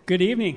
Good evening.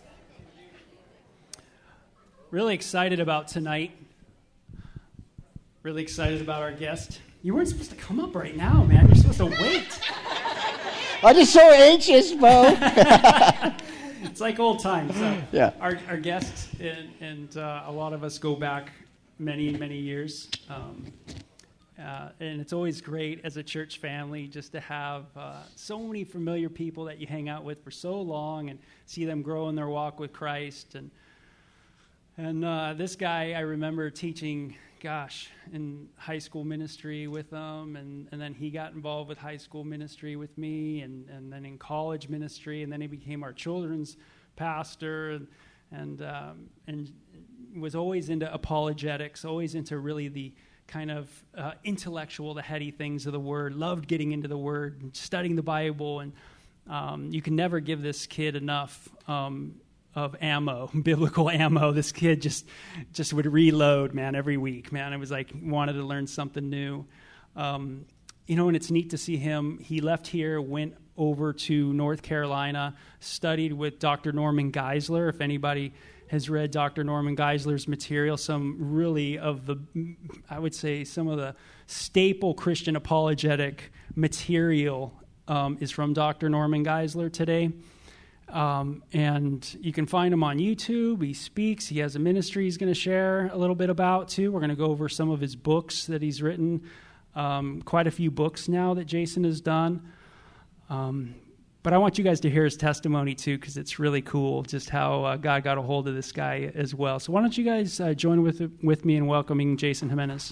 Really excited about tonight. Really excited about our guest. You weren't supposed to come up right now, man. You're supposed to wait. I'm just so anxious, Bo. It's like old times. Yeah. Our guest and a lot of us go back many, many years. And it's always great as a church family just to have so many familiar people that you hang out with for so long and see them grow in their walk with Christ. And this guy, I remember teaching, in high school ministry with them, and then he got involved with high school ministry with me, and then in college ministry, and then he became our children's pastor, and was always into apologetics, always into really the kind of intellectual, the heady things of the Word, loved getting into the Word, and studying the Bible, and you can never give this kid enough of ammo, biblical ammo. This kid just would reload, man, every week, man. It was like wanted to learn something new. And it's neat to see him. He left here, went over to North Carolina, studied with Dr. Norman Geisler. If anybody has read Dr. Norman Geisler's material, some really I would say some of the staple Christian apologetic material is from Dr. Norman Geisler today. And you can find him on YouTube. He speaks. He has a ministry he's going to share a little bit about, too. We're going to go over some of his books that he's written, quite a few books now that Jason has done. But I want you guys to hear his testimony, too, because it's really cool just how God got a hold of this guy as well. So why don't you guys join with me in welcoming Jason Jimenez.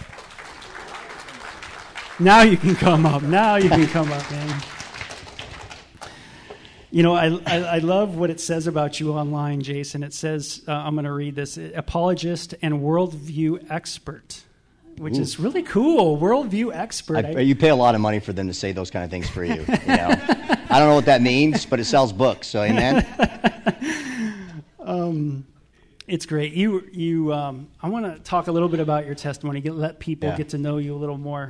Now you can come up. Man. I love what it says about you online, Jason. It says, I'm going to read this, apologist and worldview expert, which is really cool. Worldview expert. You pay a lot of money for them to say those kind of things for you. I don't know what that means, but it sells books, so amen. It's great. I want to talk a little bit about your testimony, let people get to know you a little more.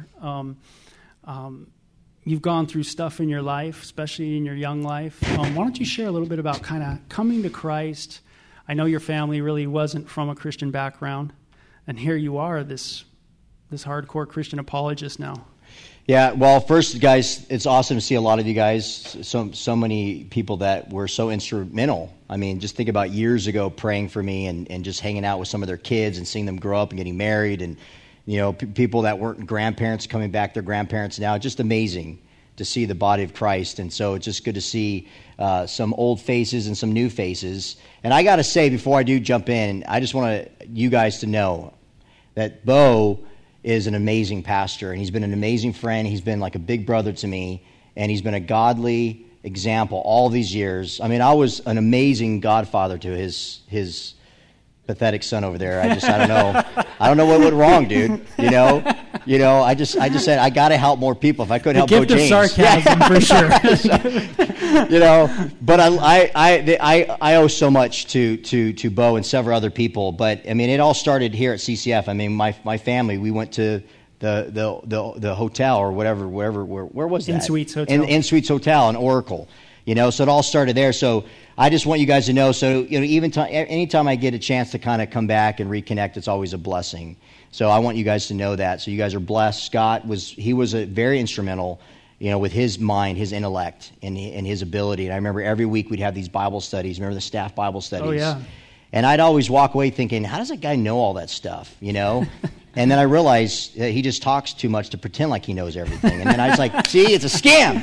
You've gone through stuff in your life, especially in your young life. Why don't you share a little bit about kind of coming to Christ? I know your family really wasn't from a Christian background, and here you are, this hardcore Christian apologist now. Yeah, well, first, guys, it's awesome to see a lot of you guys, so many people that were so instrumental. I mean, just think about years ago praying for me and just hanging out with some of their kids and seeing them grow up and getting married, and people that weren't grandparents coming back, their grandparents now. Just amazing to see the body of Christ. And so it's just good to see some old faces and some new faces. And I got to say, before I do jump in, I just want you guys to know that Bo is an amazing pastor, and he's been an amazing friend. He's been like a big brother to me, and he's been a godly example all these years. I mean, I was an amazing godfather to his pathetic son over there. I don't know. I don't know what went wrong, dude. I just said I got to help more people. If I could help Bo James, sarcasm for sure. But I owe so much to Bo and several other people. But I mean, it all started here at CCF. I mean, my family, we went to the hotel or whatever, where was that? In-Suites Hotel. In-Suites Hotel in Oracle. So it all started there. So I just want you guys to know. So anytime I get a chance to kind of come back and reconnect, it's always a blessing. So I want you guys to know that. So you guys are blessed. Scott was very instrumental, with his mind, his intellect, and his ability. And I remember every week we'd have these Bible studies. Remember the staff Bible studies? Oh yeah. And I'd always walk away thinking, how does that guy know all that stuff? And then I realized that he just talks too much to pretend like he knows everything. And then I was like, see, it's a scam.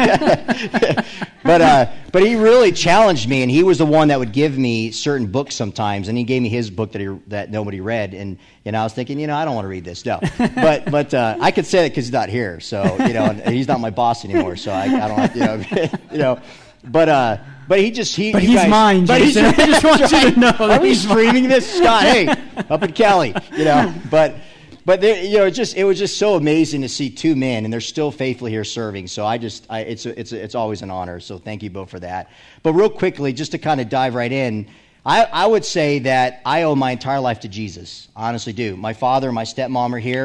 No. But he really challenged me, and he was the one that would give me certain books sometimes. And he gave me his book that nobody read. And I was thinking, I don't want to read this. No. But I could say that because he's not here. So, and he's not my boss anymore. So I don't have, But he's guys, mine, Jason. I just want you to know. Are we streaming this, Scott? Hey, up in Cali, But it was just so amazing to see two men, and they're still faithfully here serving. So it's always an honor. So thank you both for that. But real quickly, just to kind of dive right in, I would say that I owe my entire life to Jesus. I honestly do. My father and my stepmom are here.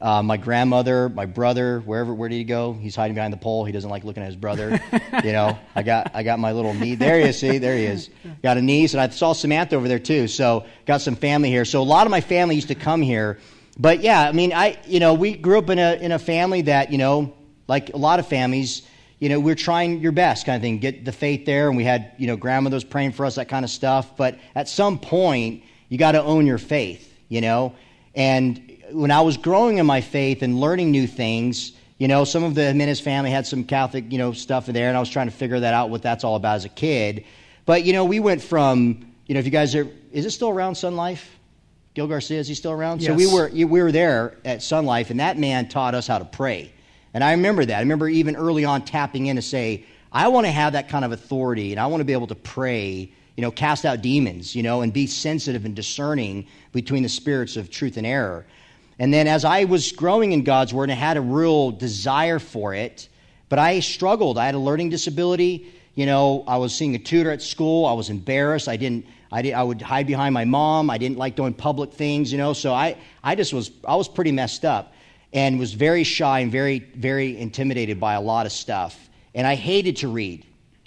My grandmother, my brother, where did he go? He's hiding behind the pole. He doesn't like looking at his brother. I got my little niece. There he is. See, there he is. Got a niece, and I saw Samantha over there too. So got some family here. So a lot of my family used to come here. But yeah, I mean, we grew up in a family that, like a lot of families, we're trying your best kind of thing, get the faith there. And we had, grandmothers praying for us, that kind of stuff. But at some point, you got to own your faith, And when I was growing in my faith and learning new things, some of the Jimenez family had some Catholic, stuff in there. And I was trying to figure that out, what that's all about as a kid. But, we went from, if you guys is it still around, Sun Life? Gil Garcia, is he still around? Yes. So we were there at Sun Life, and that man taught us how to pray. And I remember that. I remember even early on tapping in to say, I want to have that kind of authority, and I want to be able to pray, cast out demons, and be sensitive and discerning between the spirits of truth and error. And then as I was growing in God's Word, and I had a real desire for it, but I struggled. I had a learning disability. I was seeing a tutor at school. I was embarrassed. I would hide behind my mom. I didn't like doing public things, So I was pretty messed up and was very shy and very, very intimidated by a lot of stuff. And I hated to read.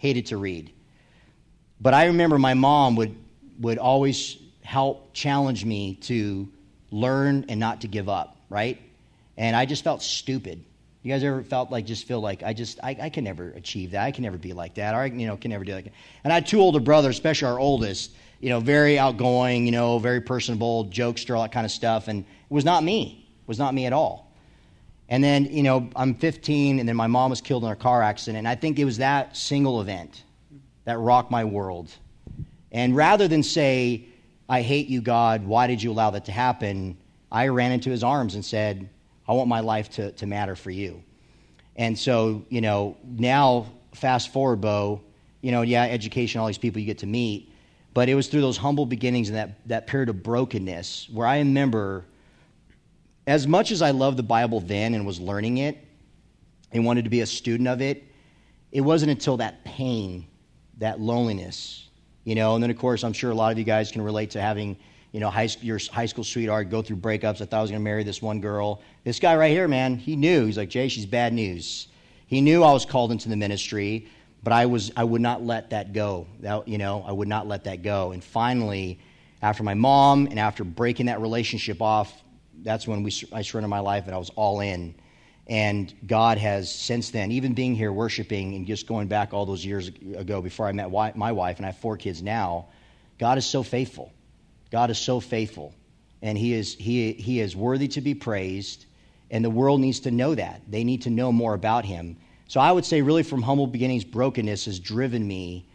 But I remember my mom would always help challenge me to learn and not to give up, right? And I just felt stupid. You guys ever felt like I can never achieve that. I can never be like that. Or I can never do that. And I had two older brothers, especially our oldest, very outgoing, very personable, jokester, all that kind of stuff. And it was not me. It was not me at all. And then, I'm 15, and then my mom was killed in a car accident. And I think it was that single event that rocked my world. And rather than say, I hate you, God, why did you allow that to happen? I ran into his arms and said, I want my life to matter for you. And so, now fast forward, Bo, education, all these people you get to meet. But it was through those humble beginnings and that period of brokenness where I remember, as much as I loved the Bible then and was learning it and wanted to be a student of it, it wasn't until that pain, that loneliness, and then, of course, I'm sure a lot of you guys can relate to having, your high school sweetheart go through breakups. I thought I was going to marry this one girl. This guy right here, man, he knew. He's like, Jay, she's bad news. He knew I was called into the ministry, but I would not let that go. I would not let that go. And finally, after my mom and after breaking that relationship off, that's when I surrendered my life and I was all in. And God has since then, even being here worshiping and just going back all those years ago before I met my wife, and I have 4 kids now, God is so faithful. God is so faithful. And he is worthy to be praised, and the world needs to know that. They need to know more about him. So I would say really from humble beginnings, brokenness has driven me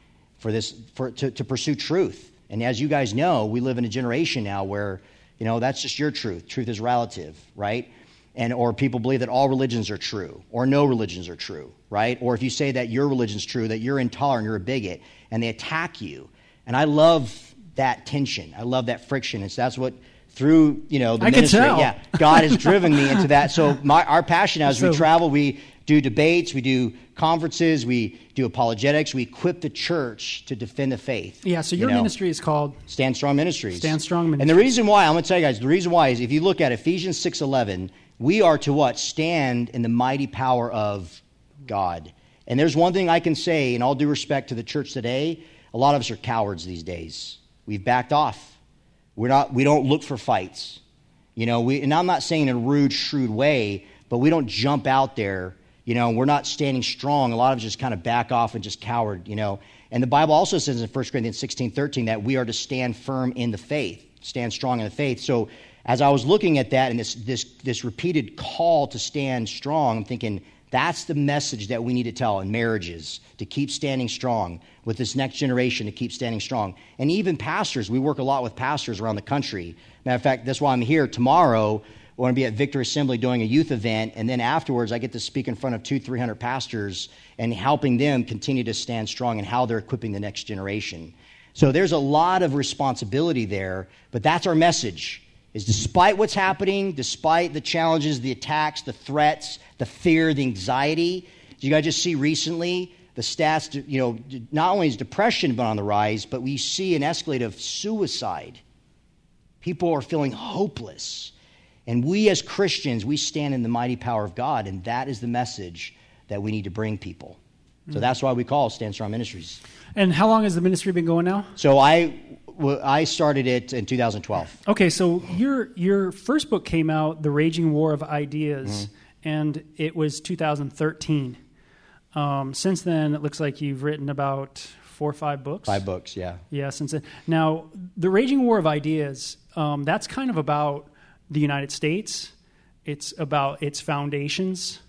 to pursue truth. And as you guys know, we live in a generation now where, that's just your truth. Truth is relative, right? Or people believe that all religions are true, or no religions are true, right? Or if you say that your religion's true, that you're intolerant, you're a bigot, and they attack you. And I love that tension. I love that friction. And so that's what through the ministry, God has driven me into that. So our passion as we travel, we do debates, we do conferences, we do apologetics, we equip the church to defend the faith. Yeah, so your ministry is called Stand Strong Ministries. Stand Strong Ministries. And the reason why, I'm going to tell you guys, the reason why is if you look at Ephesians 6:11, we are to what? Stand in the mighty power of God. And there's one thing I can say, in all due respect to the church today, a lot of us are cowards these days. We've backed off. We don't look for fights. And I'm not saying in a rude, shrewd way, but we don't jump out there. We're not standing strong. A lot of us just kind of back off and just coward, And the Bible also says in 1 Corinthians 16:13 that we are to stand firm in the faith, stand strong in the faith. So as I was looking at that and this repeated call to stand strong, I'm thinking that's the message that we need to tell in marriages, to keep standing strong, with this next generation to keep standing strong. And even pastors, we work a lot with pastors around the country. Matter of fact, that's why I'm here tomorrow. We're going to be at Victory Assembly doing a youth event, and then afterwards I get to speak in front of 200-300 pastors and helping them continue to stand strong and how they're equipping the next generation. So there's a lot of responsibility there, but that's our message. Is despite what's happening, despite the challenges, the attacks, the threats, the fear, the anxiety, did you guys just see recently the stats, not only is depression been on the rise, but we see an escalate of suicide. People are feeling hopeless. And we as Christians, we stand in the mighty power of God, and that is the message that we need to bring people. So that's why we call Stand Strong Ministries. And how long has the ministry been going now? So I started it in 2012. Okay, so your first book came out, The Raging War of Ideas, and it was 2013. Since then, it looks like you've written about 4 or 5 books. 5 books, yeah. Yeah, since then. Now, The Raging War of Ideas, that's kind of about the United States. It's about its foundations.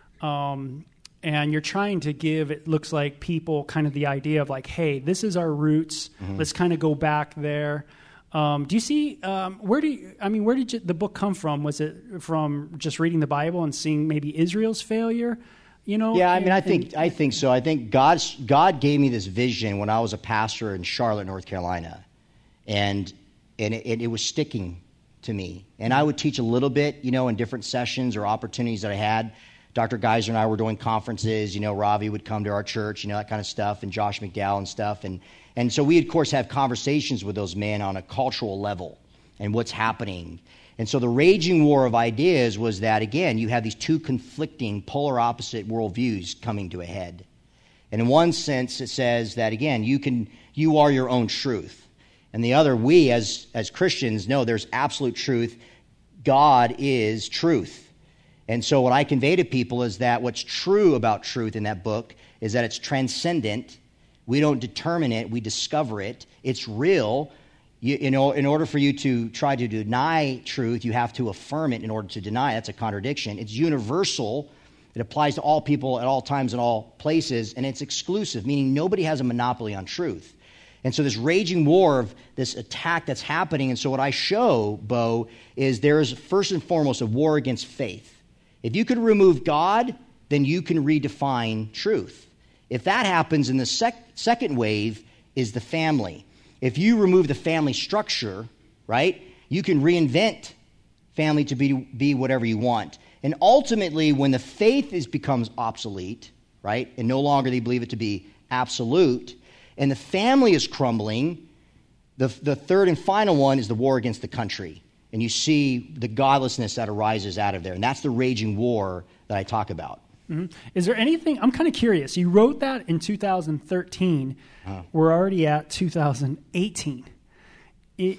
And you're trying to give, it looks like, people kind of the idea of like, hey, this is our roots. Let's kind of go back there. Do you see, where did the book come from? Was it from just reading the Bible and seeing maybe Israel's failure? You know? Yeah, I mean, I think so. I think God gave me this vision when I was a pastor in Charlotte, North Carolina. And it was sticking to me. And I would teach a little bit, in different sessions or opportunities that I had. Dr. Geiser and I were doing conferences, Ravi would come to our church, that kind of stuff, and Josh McDowell and stuff. And so we, of course, have conversations with those men on a cultural level and what's happening. And so the raging war of ideas was that, again, you have these 2 conflicting, polar opposite worldviews coming to a head. And in one sense, it says that, again, you are your own truth. And the other, we as Christians know there's absolute truth. God is truth. And so what I convey to people is that what's true about truth in that book is that it's transcendent. We don't determine it. We discover it. It's real. In order for you to try to deny truth, you have to affirm it in order to deny it. That's a contradiction. It's universal. It applies to all people at all times and all places. And it's exclusive, meaning nobody has a monopoly on truth. And so this raging war of this attack that's happening, and so what I show, Bo, is there is first and foremost a war against faith. If you could remove God, then you can redefine truth. If that happens, in the second wave is the family. If you remove the family structure, right, you can reinvent family to be whatever you want. And ultimately, when the faith becomes obsolete, right, and no longer they believe it to be absolute, and the family is crumbling, the third and final one is the war against the country. And you see the godlessness that arises out of there. And that's the raging war that I talk about. Mm-hmm. Is there anything, I'm kind of curious, you wrote that in 2013. We're already at 2018. You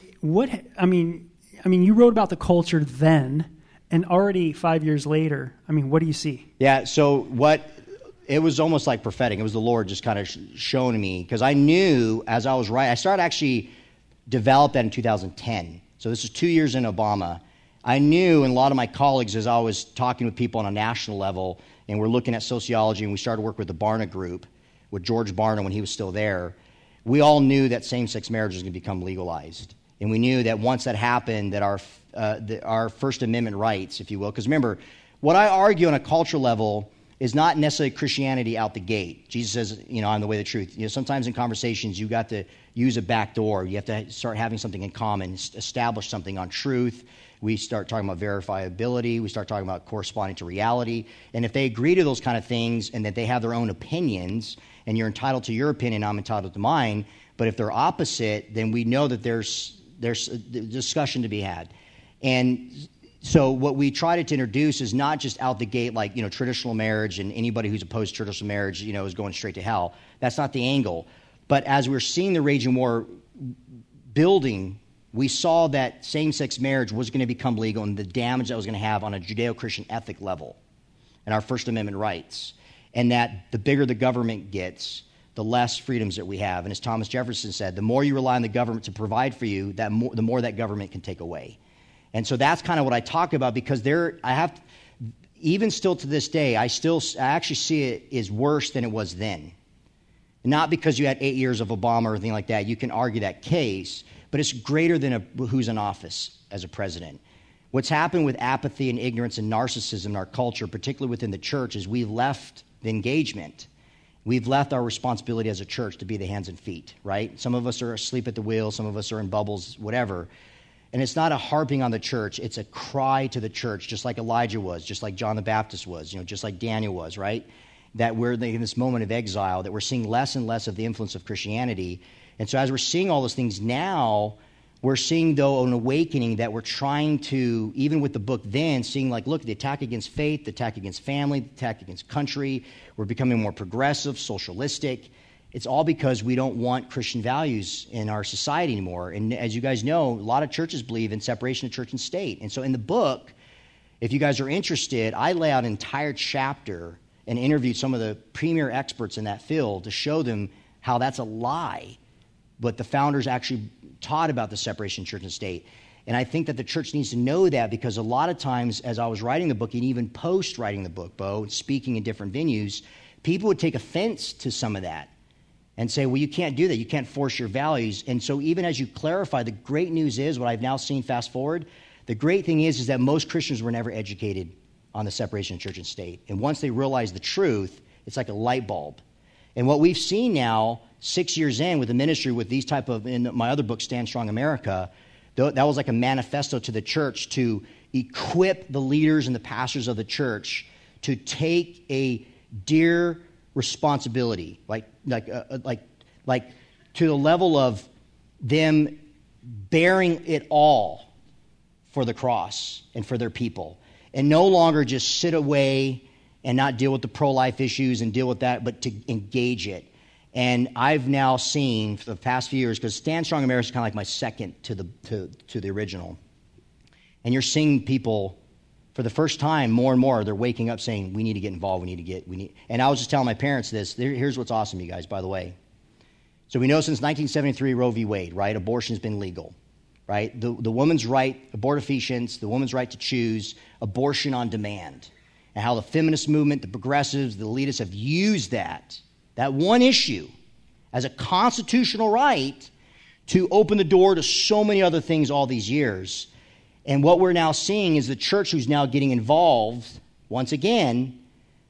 wrote about the culture then, and already 5 years later, what do you see? Yeah, so it was almost like prophetic. It was the Lord just kind of showing me. Because I knew as I was writing, I started actually developed that in 2010. So this is 2 years in Obama. I knew, and a lot of my colleagues, as I was talking with people on a national level, and we're looking at sociology, and we started to work with the Barna Group, with George Barna when he was still there, we all knew that same-sex marriage was going to become legalized. And we knew that once that happened, that our First Amendment rights, if you will, because remember, what I argue on a cultural level is not necessarily Christianity out the gate. Jesus says, I'm the way, the truth. Sometimes in conversations, you got to use a back door. You have to start having something in common, establish something on truth. We start talking about verifiability. We start talking about corresponding to reality. And if they agree to those kind of things and that they have their own opinions, and you're entitled to your opinion, I'm entitled to mine, but if they're opposite, then we know that there's a discussion to be had. And so what we try to introduce is not just out the gate like, traditional marriage, and anybody who's opposed to traditional marriage, is going straight to hell. That's not the angle. But as we're seeing the raging war building, we saw that same-sex marriage was going to become legal and the damage that was going to have on a Judeo-Christian ethic level and our First Amendment rights. And that the bigger the government gets, the less freedoms that we have. And as Thomas Jefferson said, the more you rely on the government to provide for you, the more that government can take away. And so that's kind of what I talk about, because even still to this day, I actually see it is worse than it was then. Not because you had 8 years of Obama or anything like that. You can argue that case, but it's greater than who's in office as a president. What's happened with apathy and ignorance and narcissism in our culture, particularly within the church, is we've left the engagement. We've left our responsibility as a church to be the hands and feet, right? Some of us are asleep at the wheel. Some of us are in bubbles, whatever. And it's not a harping on the church. It's a cry to the church, just like Elijah was, just like John the Baptist was, just like Daniel was, right? That we're in this moment of exile, that we're seeing less and less of the influence of Christianity. And so as we're seeing all those things now, We're seeing, though, an awakening that we're trying to, even with the book then, seeing like, look, the attack against faith, the attack against family, the attack against country. We're becoming more progressive, socialistic. It's all because we don't want Christian values in our society anymore. And as you guys know, a lot of churches believe in separation of church and state. And so in the book, if you guys are interested, I lay out an entire chapter and interviewed some of the premier experts in that field to show them how that's a lie. But the founders actually taught about the separation of church and state. And I think that the church needs to know that, because a lot of times as I was writing the book, and even post writing the book, Bo, and speaking in different venues, people would take offense to some of that and say, well, you can't do that. You can't force your values. And so even as you clarify, the great news is, what I've now seen fast forward, the great thing is that most Christians were never educated on the separation of church and state. And once they realize the truth, it's like a light bulb. And what we've seen now, 6 years in with the ministry, with these type of, in my other book, Stand Strong America, that was like a manifesto to the church to equip the leaders and the pastors of the church to take a dear responsibility, like to the level of them bearing it all for the cross and for their people, and no longer just sit away and not deal with the pro-life issues and deal with that, but to engage it. And I've now seen for the past few years, because Stand Strong America is kind of like my second to the original, and you're seeing people for the first time more and more, they're waking up saying, we need to get involved, and I was just telling my parents this. Here's what's awesome, you guys, by the way. So we know since 1973, Roe v. Wade, right, abortion has been legal, right? The woman's right, abortifacients, the woman's right to choose, abortion on demand, and how the feminist movement, the progressives, the elitists have used that one issue as a constitutional right to open the door to so many other things all these years. And what we're now seeing is the church who's now getting involved, once again,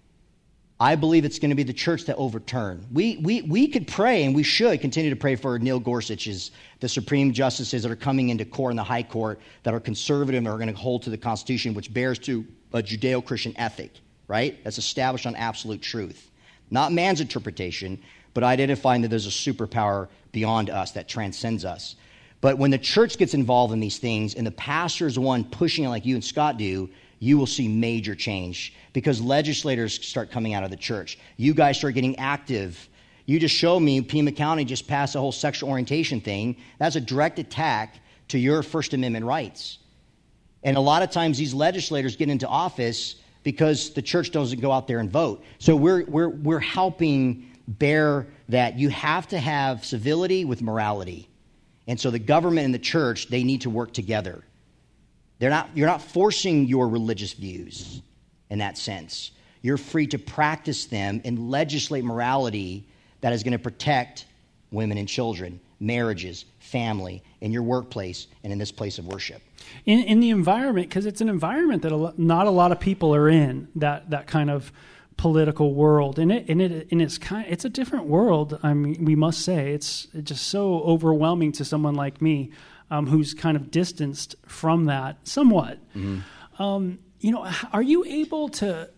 I believe it's going to be the church that overturn. We could pray, and we should continue to pray for Neil Gorsuch's, the Supreme Justices that are coming into court in the High Court that are conservative and are going to hold to the Constitution, which bears to a Judeo-Christian ethic, right? That's established on absolute truth. Not man's interpretation, but identifying that there's a superpower beyond us that transcends us. But when the church gets involved in these things, and the pastor is the one pushing it like you and Scott do, you will see major change, because legislators start coming out of the church. You guys start getting active. You just showed me Pima County just passed a whole sexual orientation thing. That's a direct attack to your First Amendment rights. And a lot of times these legislators get into office because the church doesn't go out there and vote. So we're helping bear that you have to have civility with morality. And so the government and the church, they need to work together. You're not forcing your religious views in that sense. You're free to practice them and legislate morality that is going to protect women and children, marriages, family, in your workplace, and in this place of worship. In the environment, because it's an environment that not a lot of people are in, that kind of political world, it's a different world. I mean, we must say it's just so overwhelming to someone like me, who's kind of distanced from that somewhat. Mm-hmm. Are you able to,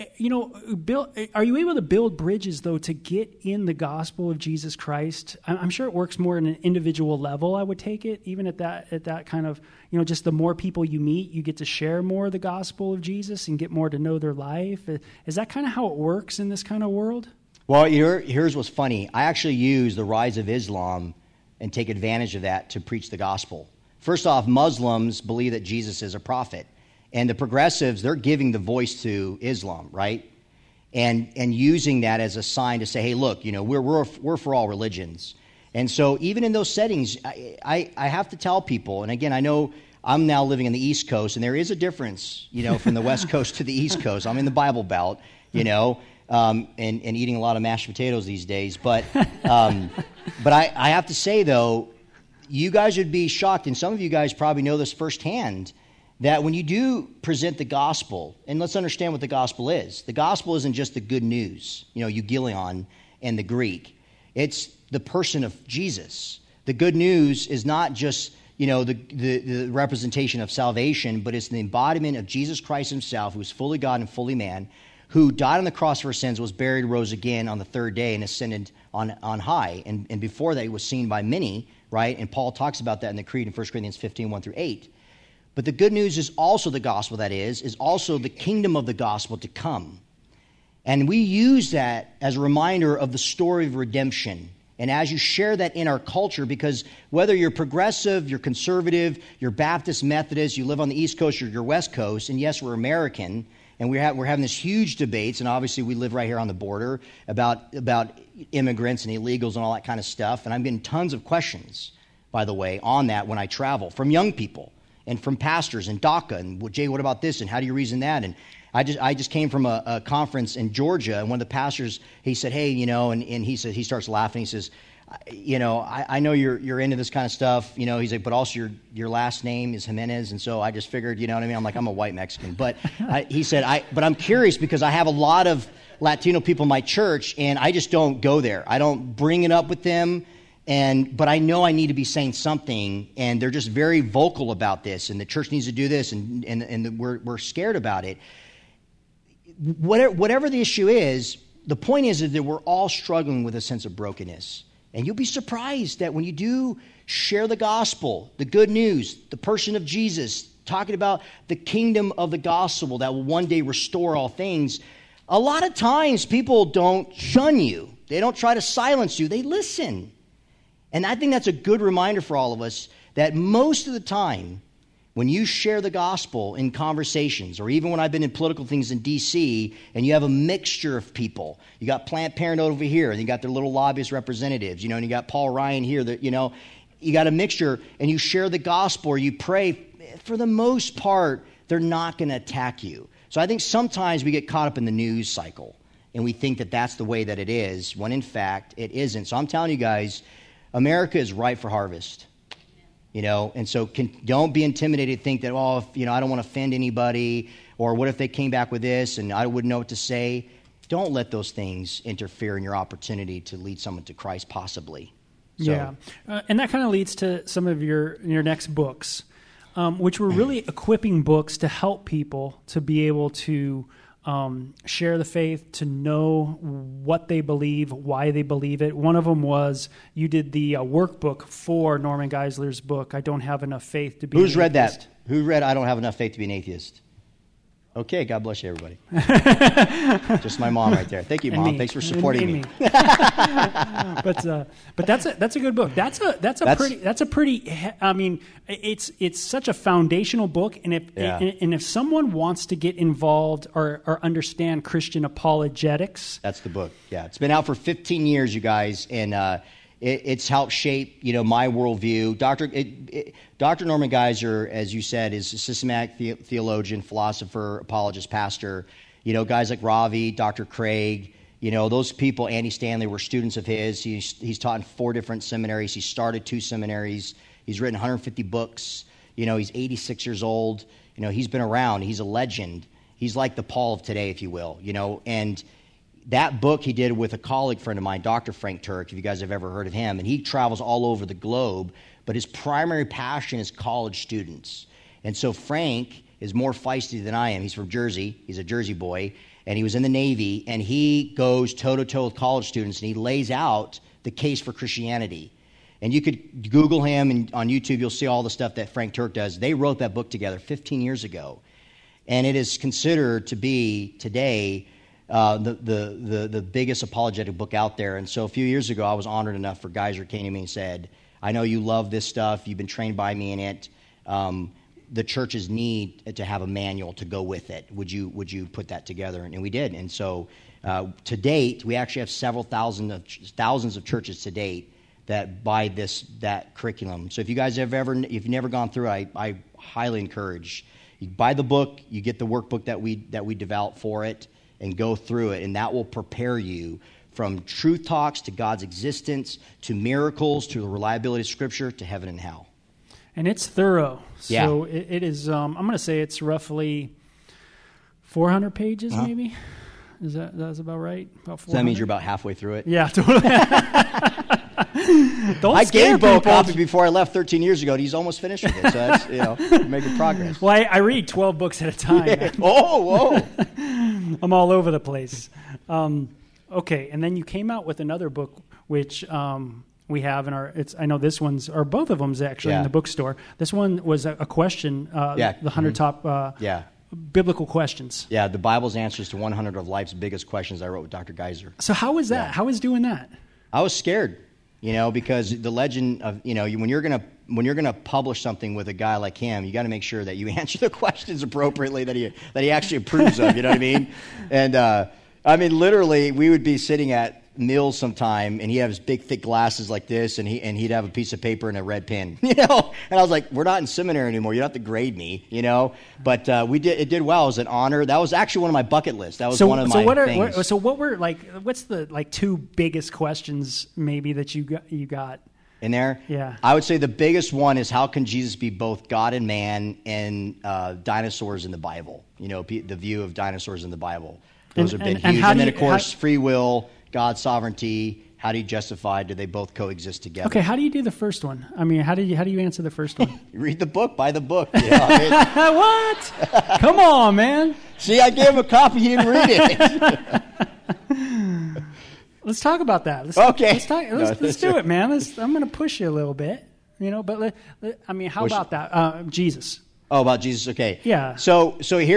build bridges though to get in the gospel of Jesus Christ? I'm sure it works more at an individual level. I would take it, even at that kind of, just the more people you meet, you get to share more of the gospel of Jesus and get more to know their life. Is that kind of how it works in this kind of world? Well, here's what's funny. I actually use the rise of Islam and take advantage of that to preach the gospel. First off, Muslims believe that Jesus is a prophet. And the progressives, they're giving the voice to Islam, right? And using that as a sign to say, hey, look, we're for all religions. And so even in those settings, I have to tell people, and again, I know I'm now living in the East Coast, and there is a difference, from the West Coast to the East Coast. I'm in the Bible Belt, and eating a lot of mashed potatoes these days. But I have to say, though, you guys would be shocked, and some of you guys probably know this firsthand, that when you do present the gospel, and let's understand what the gospel is. The gospel isn't just the good news, euangelion and the Greek. It's the person of Jesus. The good news is not just, the representation of salvation, but it's the embodiment of Jesus Christ himself, who is fully God and fully man, who died on the cross for our sins, was buried, rose again on the third day, and ascended on high. And before that, he was seen by many, right? And Paul talks about that in the Creed in 1 Corinthians 15, 1 through 8. But the good news is also the gospel, that is also the kingdom of the gospel to come. And we use that as a reminder of the story of redemption. And as you share that in our culture, because whether you're progressive, you're conservative, you're Baptist, Methodist, you live on the East Coast or you're West Coast, and yes, we're American, and we're having this huge debates, and obviously we live right here on the border, about immigrants and illegals and all that kind of stuff. And I'm getting tons of questions, by the way, on that when I travel, from young people and from pastors in DACA, and well, Jay, what about this, and how do you reason that? And I just came from a conference in Georgia, and one of the pastors, he said, hey, and he says, he starts laughing. He says, I know you're into this kind of stuff, he's like, but also your last name is Jimenez, and so I just figured, you know what I mean? I'm like, I'm a white Mexican. But he said, but I'm curious because I have a lot of Latino people in my church, and I just don't go there. I don't bring it up with them. But I know I need to be saying something, and they're just very vocal about this, and the church needs to do this, and we're scared about it. Whatever the issue is, the point is that we're all struggling with a sense of brokenness. And you'll be surprised that when you do share the gospel, the good news, the person of Jesus, talking about the kingdom of the gospel that will one day restore all things, a lot of times people don't shun you. They don't try to silence you. They listen. And I think that's a good reminder for all of us that most of the time, when you share the gospel in conversations, or even when I've been in political things in D.C., and you have a mixture of people, you got Planned Parenthood over here, and you got their little lobbyist representatives, and you got Paul Ryan here, you got a mixture, and you share the gospel, or you pray, for the most part, they're not going to attack you. So I think sometimes we get caught up in the news cycle, and we think that that's the way that it is, when in fact it isn't. So I'm telling you guys, America is ripe for harvest. And so don't be intimidated to think that, I don't want to offend anybody, or what if they came back with this and I wouldn't know what to say. Don't let those things interfere in your opportunity to lead someone to Christ, possibly. So. Yeah, and that kind of leads to some of your next books, which were really equipping books to help people to be able to share the faith, to know what they believe, why they believe it. One of them was you did the workbook for Norman Geisler's book, I Don't Have Enough Faith to Be Who's an read Atheist. that? Who read I Don't Have Enough Faith to Be an Atheist? Okay, God bless you, everybody. Just my mom right there. Thank you, Mom. Thanks for supporting me. But that's a good book. That's a pretty. I mean, it's such a foundational book, and if someone wants to get involved or understand Christian apologetics, that's the book. Yeah, it's been out for 15 years, you guys, and it's helped shape my worldview. Dr. Norman Geisler, as you said, is a systematic theologian, philosopher, apologist, pastor. Guys like Ravi, Dr. Craig, those people, Andy Stanley, were students of his. He's taught in 4 different seminaries. He started 2 seminaries. He's written 150 books. He's 86 years old. He's been around. He's a legend. He's like the Paul of today, if you will. And that book he did with a colleague friend of mine, Dr. Frank Turk, if you guys have ever heard of him, and he travels all over the globe, but his primary passion is college students. And so Frank is more feisty than I am. He's from Jersey. He's a Jersey boy, and he was in the Navy, and he goes toe-to-toe with college students, and he lays out the case for Christianity. And you could Google him, and on YouTube you'll see all the stuff that Frank Turk does. They wrote that book together 15 years ago, and it is considered to be today the biggest apologetic book out there. And so a few years ago, I was honored enough for Geisler came to me and said, I know you love this stuff. You've been trained by me in it. The churches need to have a manual to go with it. Would you put that together? And we did. And so to date, we actually have several thousands of churches to date that buy that curriculum. So if you guys if you've never gone through it, I highly encourage. You buy the book, you get the workbook that we developed for it, and go through it, and that will prepare you from truth talks to God's existence, to miracles, to the reliability of Scripture, to heaven and hell. And it's thorough. Yeah. So it is, I'm going to say it's roughly 400 pages, maybe? That's about right? About 400? So that means you're about halfway through it? Yeah, totally. I gave Bo a copy before I left 13 years ago, and he's almost finished with it. So that's, making progress. Well, I read 12 books at a time. Yeah. Oh, I'm all over the place. Okay, and then you came out with another book, which we have in our. I know this one's, or both of them's actually in the bookstore. This one was a question. The 100 top. Biblical questions. Yeah, the Bible's answers to 100 of life's biggest questions. I wrote with Dr. Geiser. So how was that? How was doing that? I was scared, because the legend of when you're gonna publish something with a guy like him, you got to make sure that you answer the questions appropriately that he actually approves of. You know what I mean? And literally, we would be sitting at meals sometime, and he'd have his big thick glasses like this, and he'd have a piece of paper and a red pen, And I was like, we're not in seminary anymore. You don't have to grade me, But it did well. It was an honor. That was actually one of my bucket lists. That was one of my things. What were what's the two biggest questions maybe that you got in there? Yeah, I would say the biggest one is, how can Jesus be both God and man, and dinosaurs in the Bible? The view of dinosaurs in the Bible. Those have been huge. And then, of course, free will, God's sovereignty. How do you justify? Do they both coexist together? Okay, how do you do the first one? I mean, how do you answer the first one? Read the book, buy the book. What? Come on, man. See, I gave him a copy. He didn't read it. Let's talk about that. Let's do it, man. I'm going to push you a little bit, But how about that? Jesus. Oh, about Jesus. Okay. Yeah. So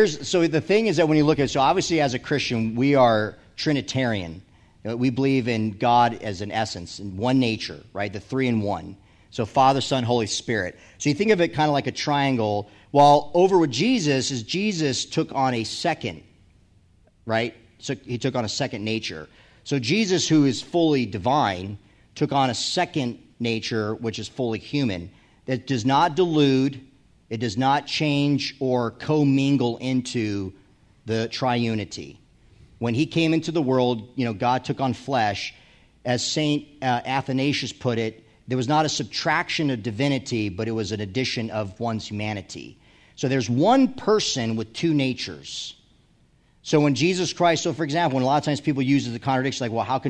the thing is that when you look at it, so obviously as a Christian, we are Trinitarian. We believe in God as an essence, in one nature, right? The three in one. So Father, Son, Holy Spirit. So you think of it kind of like a triangle. While over with Jesus is Jesus took on a second, right? So he took on a second nature. So Jesus, who is fully divine, took on a second nature, which is fully human. That does not delude. It does not change or commingle into the triunity. When he came into the world, God took on flesh. As St. Athanasius put it, there was not a subtraction of divinity, but it was an addition of one's humanity. So there's one person with two natures. So when Jesus Christ, for example, when a lot of times people use the contradiction, like, well, how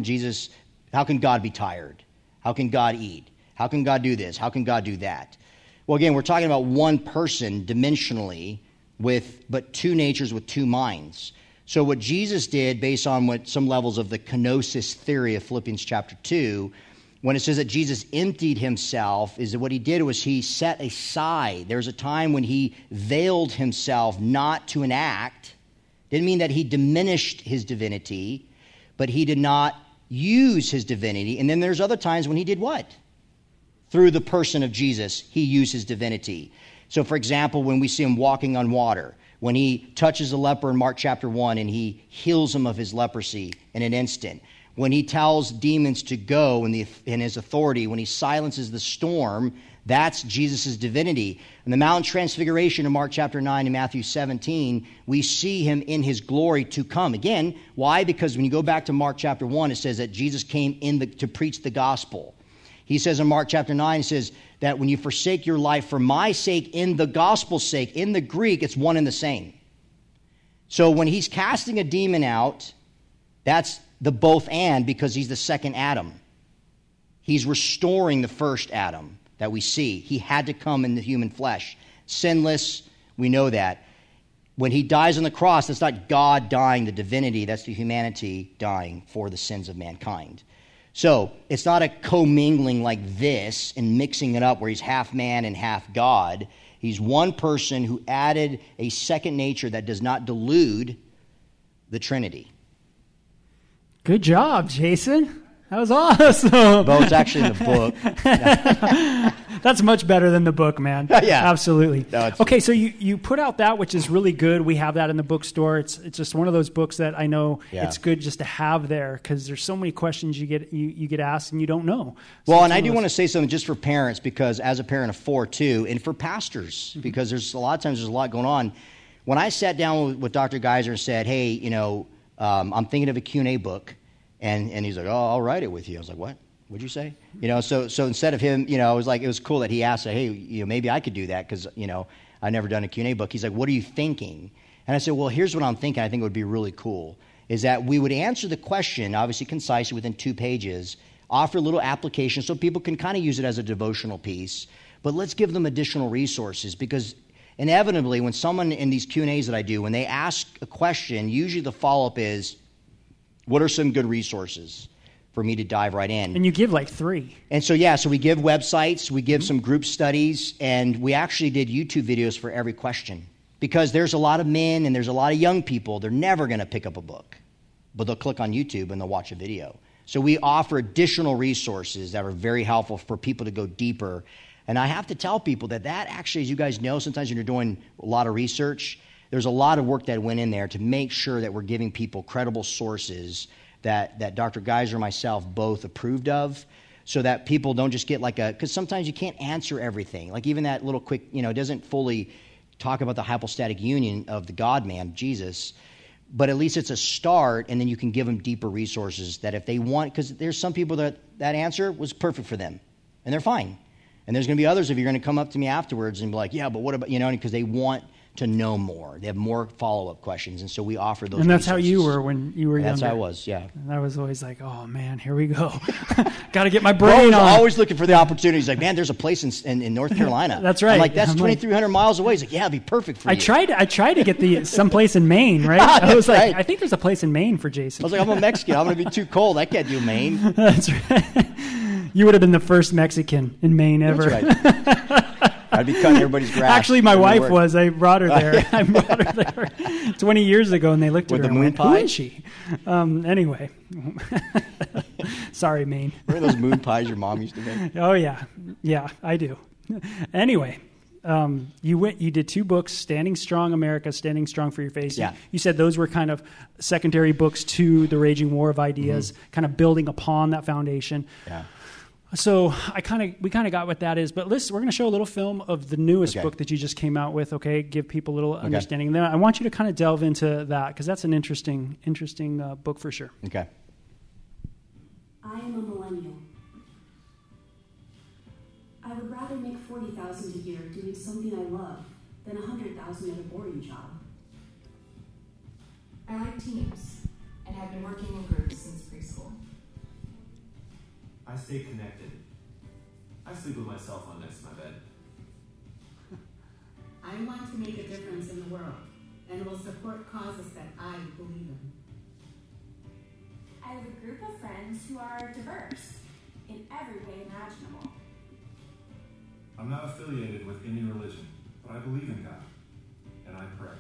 can God be tired? How can God eat? How can God do this? How can God do that? Well, again, we're talking about one person dimensionally but two natures with two minds. So what Jesus did, based on what some levels of the kenosis theory of Philippians chapter 2, when it says that Jesus emptied himself, is that what he did was he set aside. There's a time when he veiled himself not to enact. Didn't mean that he diminished his divinity, but he did not use his divinity. And then there's other times when he did what? Through the person of Jesus, he used his divinity. So, for example, when we see him walking on water, when he touches a leper in Mark chapter 1 and he heals him of his leprosy in an instant, when he tells demons to go in his authority, when he silences the storm, that's Jesus' divinity. In the Mount Transfiguration in Mark chapter 9 and Matthew 17, we see him in his glory to come. Again, why? Because when you go back to Mark chapter 1, it says that Jesus came to preach the gospel. He says in Mark chapter 9, he says that when you forsake your life for my sake, in the gospel's sake, in the Greek, it's one and the same. So when he's casting a demon out, that's the both and, because he's the second Adam. He's restoring the first Adam that we see. He had to come in the human flesh. Sinless, we know that. When he dies on the cross, that's not God dying the divinity, that's the humanity dying for the sins of mankind. So it's not a commingling like this and mixing it up where he's half man and half God. He's one person who added a second nature that does not delude the Trinity. Good job, Jason. That was awesome. Well, it's actually in the book. That's much better than the book, man. Yeah. Absolutely. No, okay, so you put out that, which is really good. We have that in the bookstore. It's just one of those books that I know it's good just to have there, because there's so many questions you get asked and you don't know. So well, and I do want to say something just for parents, because as a parent of 4 too, and for pastors, because there's a lot of times there's a lot going on. When I sat down with Dr. Geiser and said, hey, I'm thinking of a Q&A book, and he's like, oh, I'll write it with you. I was like, what? What'd you say? So instead of him, it was cool that he asked, hey, maybe I could do that, because, I've never done a Q&A book. He's like, what are you thinking? And I said, well, here's what I'm thinking. I think it would be really cool, is that we would answer the question, obviously concisely within 2 pages, offer a little application so people can kind of use it as a devotional piece, but let's give them additional resources, because inevitably, when someone in these Q&As that I do, when they ask a question, usually the follow-up is, what are some good resources for me to dive right in? And you give like 3. And so, so we give websites, we give some group studies, and we actually did YouTube videos for every question. Because there's a lot of men and there's a lot of young people, they're never going to pick up a book. But they'll click on YouTube and they'll watch a video. So we offer additional resources that are very helpful for people to go deeper. And I have to tell people that actually, as you guys know, sometimes when you're doing a lot of research, there's a lot of work that went in there to make sure that we're giving people credible sources that Dr. Geiser and myself both approved of, so that people don't just get because sometimes you can't answer everything. Like even that little quick, it doesn't fully talk about the hypostatic union of the God-man, Jesus, but at least it's a start, and then you can give them deeper resources that if they want, because there's some people that answer was perfect for them, and they're fine. And there's going to be others of you are going to come up to me afterwards and be like, yeah, but what about, because they want to know more. They have more follow-up questions, and so we offer those And that's resources. how you were when you were younger. That's how I was, yeah. And I was always like, oh, man, here we go. Got to get my Bro brain was on. always looking for the opportunities. Like, man, there's a place in North Carolina. That's right. I'm like, that's I'm like- 2,300 miles away. He's like, yeah, it'd be perfect for you. I tried to get someplace in Maine, right? I was like, right. I think there's a place in Maine for Jason. I was like, I'm a Mexican. I'm going to be too cold. I can't do Maine. That's right. You would have been the first Mexican in Maine ever. That's right. I'd be cutting everybody's grass. Actually, my wife work. was. I brought her there. I brought her there 20 years ago, and they looked With at her the and moon went, pie? who is she? Anyway. Sorry, Maine. Remember those moon pies your mom used to make? Oh, yeah. Yeah, I do. Anyway, you did 2 books, Standing Strong America, Standing Strong for Your Faith. Yeah. You said those were kind of secondary books to The Raging War of Ideas, kind of building upon that foundation. Yeah. So we kind of got what that is, but we're going to show a little film of the newest Okay. book that you just came out with. Okay, give people a little understanding. And then I want you to kind of delve into that because that's an interesting book for sure. Okay. I am a millennial. I would rather make $40,000 a year doing something I love than $100,000 at a boring job. I like teams and have been working in groups since preschool. I stay connected. I sleep with my cell phone next to my bed. I want to make a difference in the world and will support causes that I believe in. I have a group of friends who are diverse in every way imaginable. I'm not affiliated with any religion, but I believe in God, and I pray.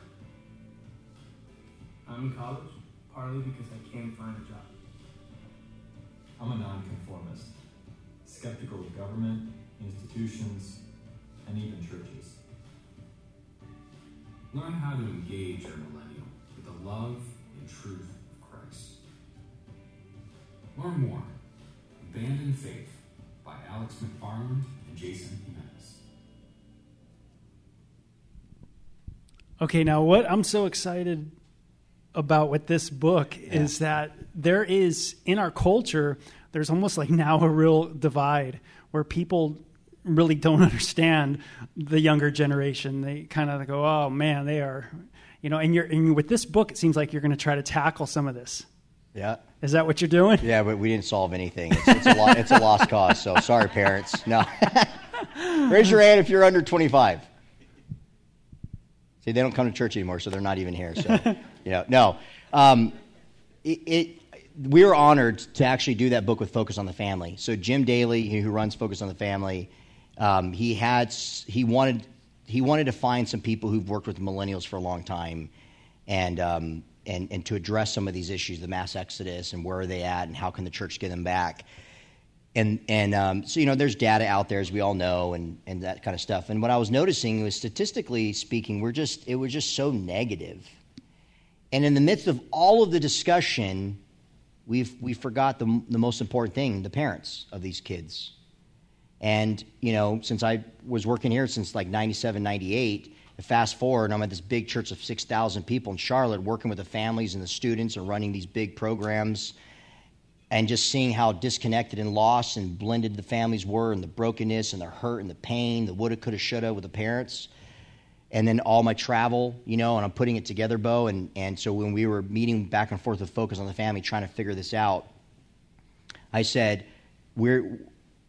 I'm in college, partly because I can't find a job. I'm a nonconformist, skeptical of government, institutions, and even churches. Learn how to engage your millennial with the love and truth of Christ. Learn more. Abandon Faith by Alex McFarland and Jason Jimenez. Okay, now what I'm so excited about with this book is that there is, in our culture, there's almost like now a real divide where people really don't understand the younger generation. They kind of go, oh man, they are, and with this book, it seems like you're going to try to tackle some of this. Yeah. Is that what you're doing? Yeah, but we didn't solve anything. It's a lost cause, so sorry, parents. No. Raise your hand if you're under 25. See, they don't come to church anymore, so they're not even here. So, no. We were honored to actually do that book with Focus on the Family. So Jim Daly, who runs Focus on the Family, he wanted to find some people who've worked with millennials for a long time, and to address some of these issues, the mass exodus, and where are they at, and how can the church get them back. So there's data out there, as we all know, and that kind of stuff. And what I was noticing was, statistically speaking, it was just so negative. And in the midst of all of the discussion, we forgot the most important thing: the parents of these kids. And since I was working here since like 97, 98, fast forward, I'm at this big church of 6,000 people in Charlotte, working with the families and the students and running these big programs. And just seeing how disconnected and lost and blended the families were, and the brokenness and the hurt and the pain, the woulda, coulda, shoulda with the parents. And then all my travel, and I'm putting it together, Bo. And so when we were meeting back and forth with Focus on the Family, trying to figure this out, I said,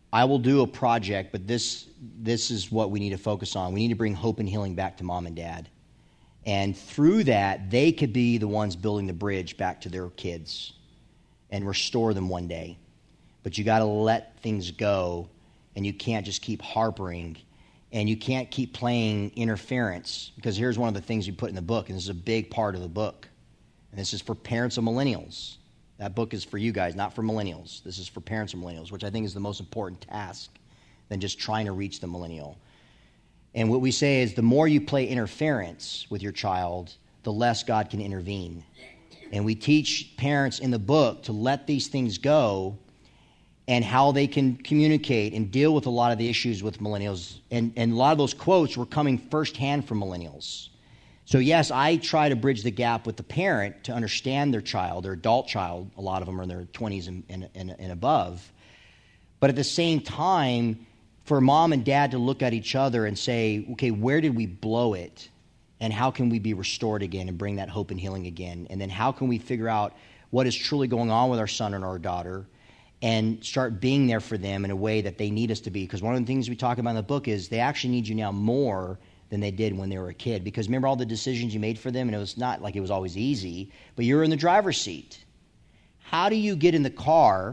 I will do a project, but this is what we need to focus on. We need to bring hope and healing back to mom and dad. And through that, they could be the ones building the bridge back to their kids and restore them one day. But you got to let things go, and you can't just keep harping, and you can't keep playing interference, because here's one of the things we put in the book, and this is a big part of the book, and this is for parents of millennials. That book is for you guys, not for millennials. This is for parents of millennials, which I think is the most important task than just trying to reach the millennial. And what we say is the more you play interference with your child, the less God can intervene. And we teach parents in the book to let these things go and how they can communicate and deal with a lot of the issues with millennials. And a lot of those quotes were coming firsthand from millennials. So yes, I try to bridge the gap with the parent to understand their child, their adult child. A lot of them are in their 20s and above. But at the same time, for mom and dad to look at each other and say, okay, where did we blow it? And how can we be restored again and bring that hope and healing again? And then how can we figure out what is truly going on with our son and our daughter and start being there for them in a way that they need us to be? Because one of the things we talk about in the book is they actually need you now more than they did when they were a kid. Because remember all the decisions you made for them, and it was not like it was always easy, but you were in the driver's seat. How do you get in the car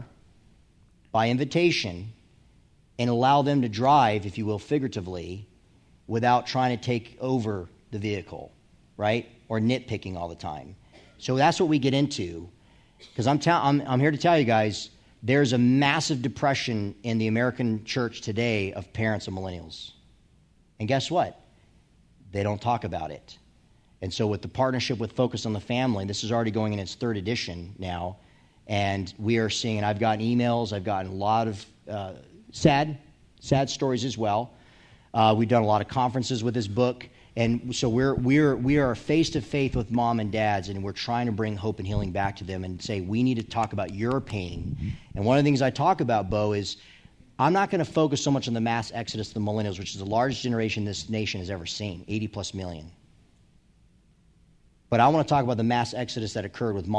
by invitation and allow them to drive, if you will, figuratively, without trying to take over the vehicle, right? Or nitpicking all the time. So that's what we get into. Because I'm here to tell you guys, there's a massive depression in the American church today of parents of millennials. And guess what? They don't talk about it. And so with the partnership with Focus on the Family, this is already going in its third edition now, and we are seeing, and I've gotten emails, I've gotten a lot of sad stories as well. We've done a lot of conferences with this book, and so we are face to face with mom and dads, and we're trying to bring hope and healing back to them and say, we need to talk about your pain. And one of the things I talk about, Bo, is I'm not going to focus so much on the mass exodus of the millennials, which is the largest generation this nation has ever seen, 80 plus million. But I want to talk about the mass exodus that occurred with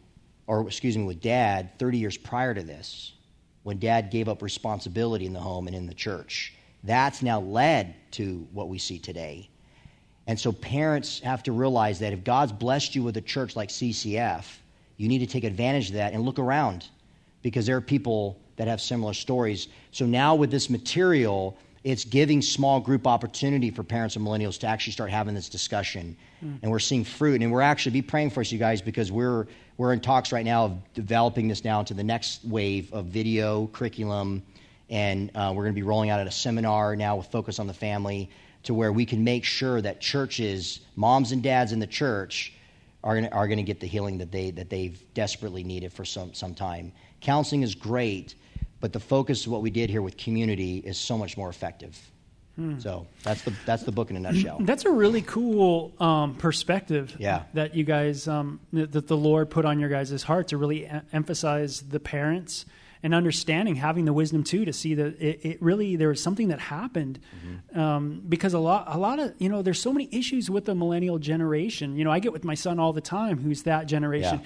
with dad 30 years prior to this, when dad gave up responsibility in the home and in the church. That's now led to what we see today. And so parents have to realize that if God's blessed you with a church like CCF, you need to take advantage of that and look around, because there are people that have similar stories. So now with this material, it's giving small group opportunity for parents and millennials to actually start having this discussion. And we're seeing fruit. And we're actually, be praying for us, you guys, because we're in talks right now of developing this now into the next wave of video curriculum. And we're going to be rolling out at a seminar now with Focus on the Family, to where we can make sure that churches, moms and dads in the church, are going to get the healing that they've desperately needed for some time. Counseling is great, but the focus of what we did here with community is so much more effective. So that's the book in a nutshell. That's a really cool perspective that you guys, that the Lord put on your guys' heart to really emphasize the parents and understanding, having the wisdom too, to see that it really, there was something that happened. Because a lot of, there's so many issues with the millennial generation. I get with my son all the time, who's that generation.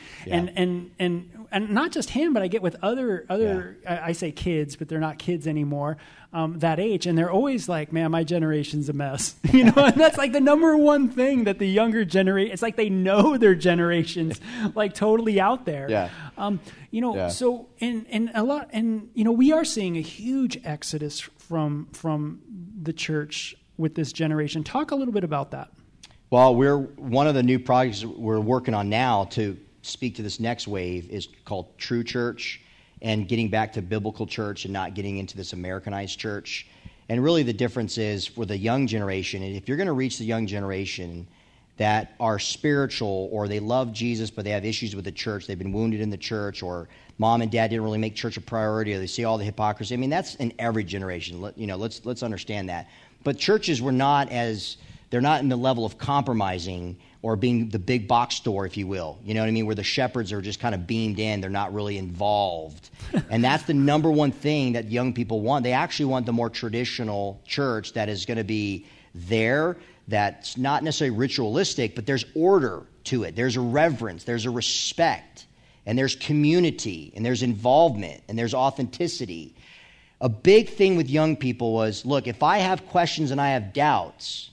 And not just him, but I get with other I say kids, but they're not kids anymore, that age. And they're always like, man, my generation's a mess. And that's like the number one thing that the younger generation, it's like they know their generation's like totally out there. So, and a lot, and, we are seeing a huge exodus from the church with this generation. Talk a little bit about that. Well, one of the new projects we're working on now to speak to this next wave is called True Church, and getting back to biblical church and not getting into this Americanized church. And really the difference is for the young generation, and if you're going to reach the young generation that are spiritual, or they love Jesus but they have issues with the church, they've been wounded in the church, or mom and dad didn't really make church a priority, or they see all the hypocrisy. I mean, that's in every generation. Let's understand that. But churches they're not in the level of compromising or being the big box store, if you will. You know what I mean? Where the shepherds are just kind of beamed in. They're not really involved. And that's the number one thing that young people want. They actually want the more traditional church that is going to be there, that's not necessarily ritualistic, but there's order to it. There's a reverence. There's a respect. And there's community. And there's involvement. And there's authenticity. a big thing with young people was, look, if I have questions and I have doubts,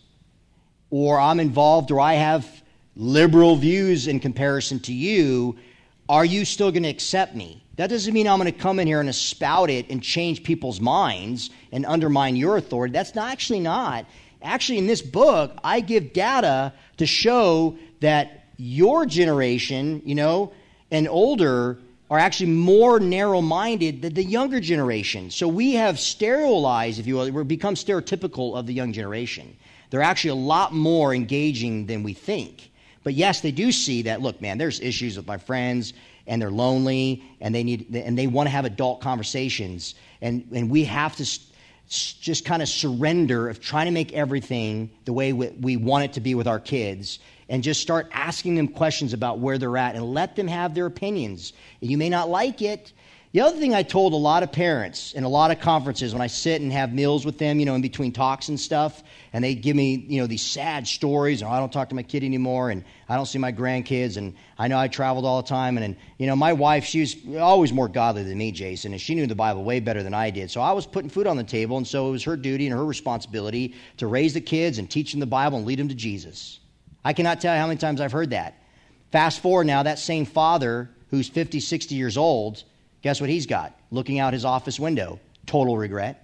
or I'm involved, or I have liberal views in comparison to you, are you still going to accept me? That doesn't mean I'm going to come in here and spout it and change people's minds and undermine your authority. That's actually not. Actually, in this book, I give data to show that your generation, and older are actually more narrow-minded than the younger generation. So we have sterilized, if you will, we've become stereotypical of the young generation. They're actually a lot more engaging than we think. But yes, they do see that, look, man, there's issues with my friends, and they're lonely, and they want to have adult conversations. And we have to just kind of surrender of trying to make everything the way we want it to be with our kids, and just start asking them questions about where they're at and let them have their opinions. You may not like it. The other thing I told a lot of parents in a lot of conferences when I sit and have meals with them, in between talks and stuff, and they give me, these sad stories, and I don't talk to my kid anymore, and I don't see my grandkids, and I know I traveled all the time, and my wife, she was always more godly than me, Jason, and she knew the Bible way better than I did, so I was putting food on the table, and so it was her duty and her responsibility to raise the kids and teach them the Bible and lead them to Jesus. I cannot tell you how many times I've heard that. Fast forward now, that same father who's 50, 60 years old, guess what he's got? Looking out his office window. Total regret.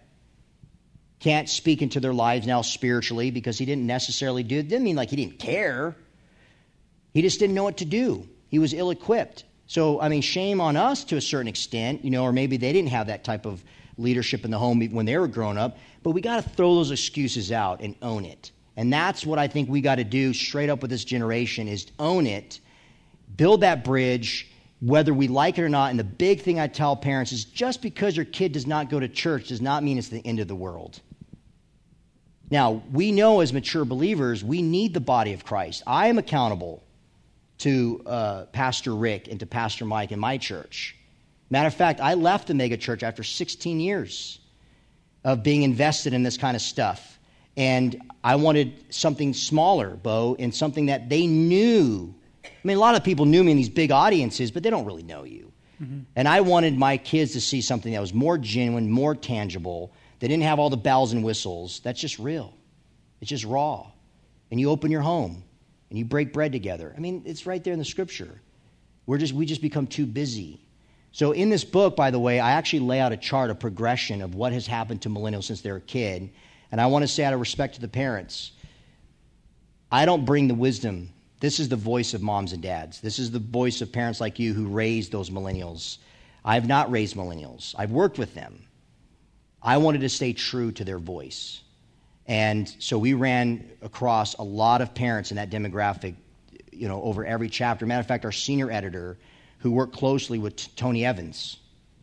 Can't speak into their lives now spiritually because he didn't necessarily do it. Didn't mean like he didn't care. He just didn't know what to do. He was ill-equipped. So, shame on us to a certain extent, or maybe they didn't have that type of leadership in the home when they were growing up. But we got to throw those excuses out and own it. And that's what I think we got to do straight up with this generation is own it, build that bridge, whether we like it or not. And the big thing I tell parents is just because your kid does not go to church does not mean it's the end of the world. Now, we know as mature believers, we need the body of Christ. I am accountable to Pastor Rick and to Pastor Mike in my church. Matter of fact, I left the mega church after 16 years of being invested in this kind of stuff. And I wanted something smaller, Bo, and something that they knew. A lot of people knew me in these big audiences, but they don't really know you. Mm-hmm. And I wanted my kids to see something that was more genuine, more tangible. They didn't have all the bells and whistles. That's just real. It's just raw. And you open your home, and you break bread together. It's right there in the Scripture. We just become too busy. So in this book, by the way, I actually lay out a chart, a progression of what has happened to millennials since they were a kid. And I want to say out of respect to the parents, I don't bring the wisdom. This is the voice of moms and dads. This is the voice of parents like you who raised those millennials. I have not raised millennials. I've worked with them. I wanted to stay true to their voice. And so we ran across a lot of parents in that demographic, over every chapter. Matter of fact, our senior editor, who worked closely with Tony Evans,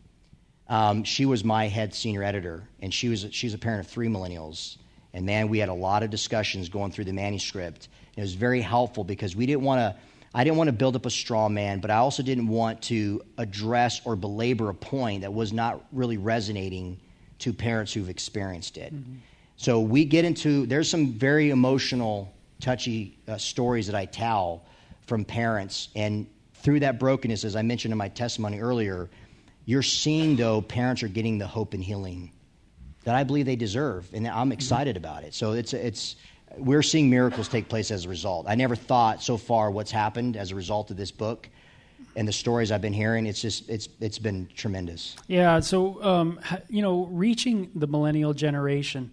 she was my head senior editor, and she's a parent of 3 millennials. And man, we had a lot of discussions going through the manuscript. And it was very helpful because I didn't want to build up a straw man, but I also didn't want to address or belabor a point that was not really resonating to parents who've experienced it. Mm-hmm. So we get into, there's some very emotional, touchy stories that I tell from parents. And through that brokenness, as I mentioned in my testimony earlier, you're seeing, though, parents are getting the hope and healing that I believe they deserve, and I'm excited about it. So we're seeing miracles take place as a result. I never thought so far what's happened as a result of this book and the stories I've been hearing. It's been tremendous. Yeah. So reaching the millennial generation,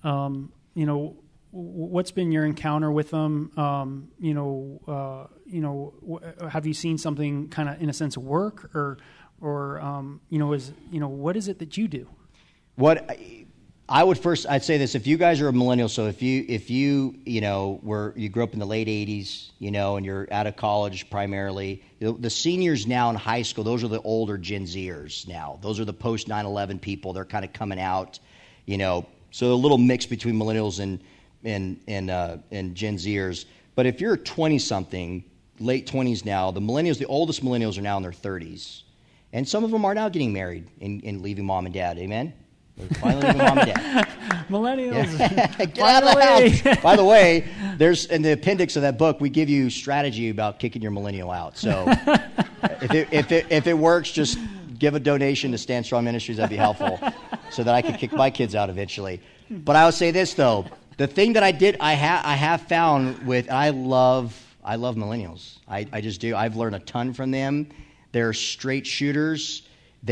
what's been your encounter with them? Have you seen something kind of in a sense work, or what is it that you do? What I'd say this: if you guys are a millennial, so if you you grew up in the late '80s, and you're out of college primarily, the seniors now in high school, those are the older Gen Zers now. Those are the post 9/11 people. They're kind of coming out, So a little mix between millennials and Gen Zers. But if you're 20-something, late 20s now, the oldest millennials are now in their 30s. And some of them are now getting married and leaving mom and dad. Amen? They're finally leaving mom and dad. Millennials. Yeah. Get out of the house. By the way, there's in the appendix of that book, we give you strategy about kicking your millennial out. So if it works, just give a donation to Stand Strong Ministries. That'd be helpful so that I could kick my kids out eventually. But I will say this, though. The thing that I have found with, I love millennials. I just do. I've learned a ton from them. They're straight shooters.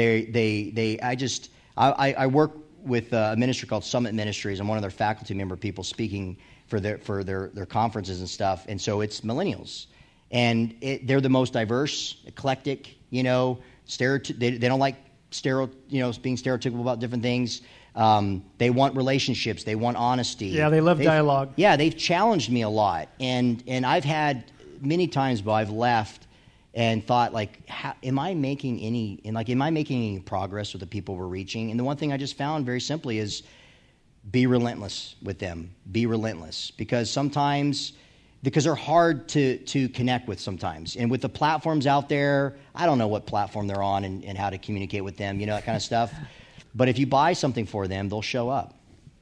I work with a ministry called Summit Ministries. I'm one of their faculty member people speaking for their conferences and stuff. And so it's millennials. And they're the most diverse, eclectic, they don't like being stereotypical about different things. They want relationships. They want honesty. Yeah, they love dialogue. Yeah, they've challenged me a lot. And I've had many times where I've left and thought, like, am I making any progress with the people we're reaching? And the one thing I just found very simply is be relentless with them. Be relentless. Because they're hard to connect with sometimes. And with the platforms out there, I don't know what platform they're on and how to communicate with them, that kind of stuff. But if you buy something for them, they'll show up,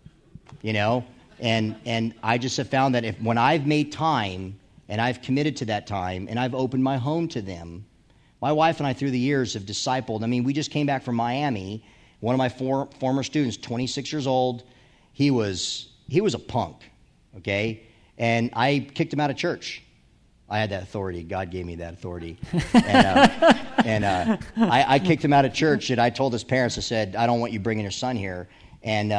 And I just have found that when I've made time and I've committed to that time and I've opened my home to them, my wife and I through the years have discipled. I mean, we just came back from Miami. One of my former students, 26 years old, he was a punk, okay? And I kicked him out of church. I had that authority. God gave me that authority. And I kicked him out of church, and I told his parents, I said, I don't want you bringing your son here. And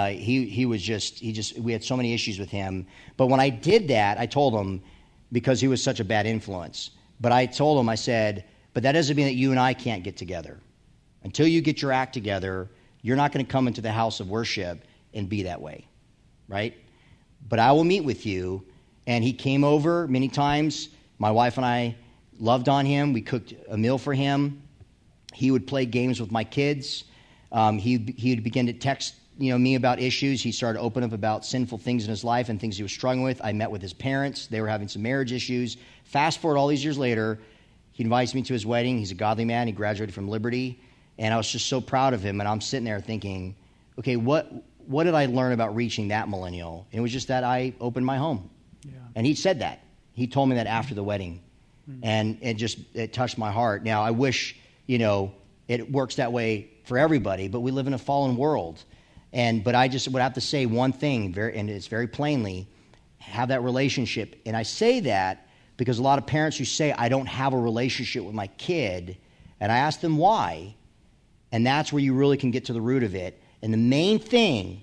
we had so many issues with him. But when I did that, I told him, because he was such a bad influence. But I told him, I said, but that doesn't mean that you and I can't get together. Until you get your act together, you're not going to come into the house of worship and be that way, right? But I will meet with you. And he came over many times. My wife and I loved on him. We cooked a meal for him. He would play games with my kids. He'd begin to text me about issues. He started to open up about sinful things in his life and things he was struggling with. I met with his parents. They were having some marriage issues. Fast forward all these years later, he invites me to his wedding. He's a godly man. He graduated from Liberty. And I was just so proud of him. And I'm sitting there thinking, okay, what did I learn about reaching that millennial? And it was just that I opened my home. Yeah. And he said that. He told me that after the wedding. Mm-hmm. And it touched my heart. Now, I wish, it works that way for everybody, but we live in a fallen world. But I just would have to say one thing, and it's very plainly, have that relationship. And I say that because a lot of parents who say, I don't have a relationship with my kid, and I ask them why, and that's where you really can get to the root of it. And the main thing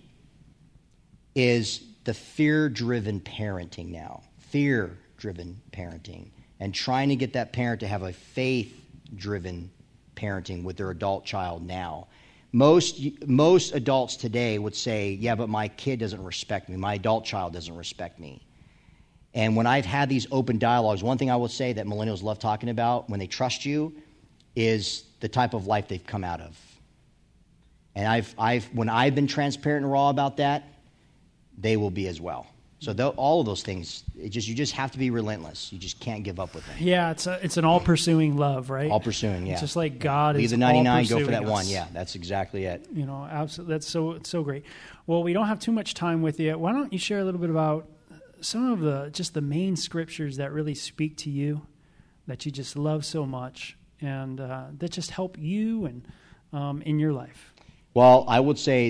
is the fear-driven parenting now. Fear-driven parenting. And trying to get that parent to have a faith-driven parenting with their adult child now. Most adults today would say, yeah, but my kid doesn't respect me. My adult child doesn't respect me. And when I've had these open dialogues, one thing I will say that millennials love talking about when they trust you is the type of life they've come out of. And when I've been transparent and raw about that, they will be as well. So all of those things, you just have to be relentless. You just can't give up with them. Yeah, it's an all-pursuing love, right? All-pursuing, yeah. It's just like God Leave is the 99, all-pursuing go for that us. one. Yeah, that's exactly it. Absolutely. That's so great. Well, we don't have too much time with you. Why don't you share a little bit about some of the main scriptures that really speak to you, that you just love so much, and that just help you and in your life? Well, I would say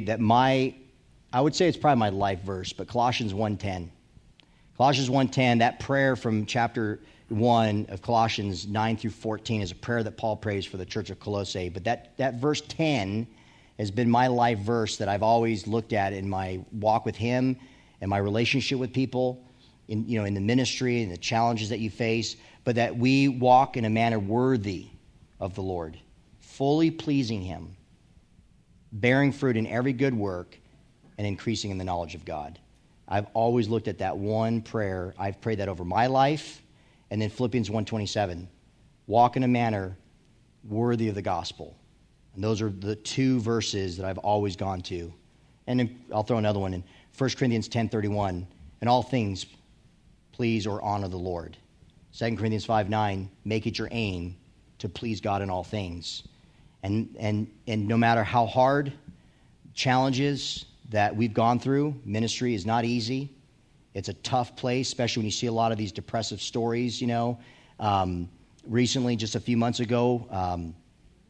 it's probably my life verse, but Colossians 1:10. Colossians 1:10, that prayer from chapter 1 of Colossians 9 through 14 is a prayer that Paul prays for the church of Colossae. But that verse 10 has been my life verse that I've always looked at in my walk with him and my relationship with people, in the ministry and the challenges that you face, but that we walk in a manner worthy of the Lord, fully pleasing him, bearing fruit in every good work, and increasing in the knowledge of God. I've always looked at that one prayer. I've prayed that over my life. And then Philippians 1:27, walk in a manner worthy of the gospel. And those are the two verses that I've always gone to. And then I'll throw another one in 1 Corinthians 10:31, in all things please or honor the Lord. 2 Corinthians 5:9, make it your aim to please God in all things. And no matter how hard challenges that we've gone through, ministry is not easy. It's a tough place, especially when you see a lot of these depressive stories, Recently, just a few months ago,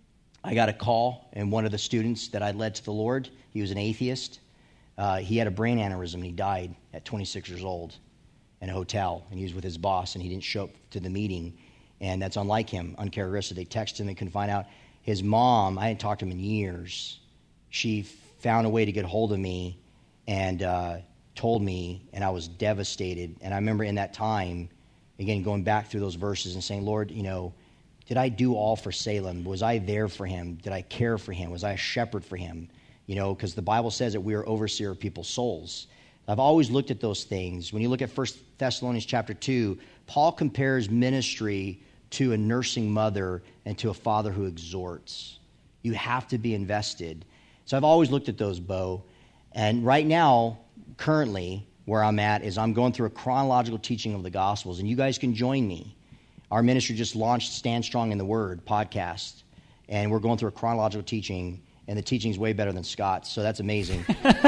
I got a call, and one of the students that I led to the Lord, he was an atheist. He had a brain aneurysm, and he died at 26 years old in a hotel, and he was with his boss, and he didn't show up to the meeting, and that's unlike him, uncharacteristic. They texted him, they couldn't find out. His mom, I hadn't talked to him in years, she found a way to get hold of me and told me, and I was devastated. And I remember in that time, again, going back through those verses and saying, Lord, did I do all for Salem? Was I there for him? Did I care for him? Was I a shepherd for him? Because the Bible says that we are overseer of people's souls. I've always looked at those things. When you look at 1 Thessalonians chapter 2, Paul compares ministry to a nursing mother and to a father who exhorts. You have to be invested. So I've always looked at those, Bo. And right now, currently, where I'm at is I'm going through a chronological teaching of the Gospels, and you guys can join me. Our ministry just launched Stand Strong in the Word podcast, and we're going through a chronological teaching, and the teaching's way better than Scott's, so that's amazing.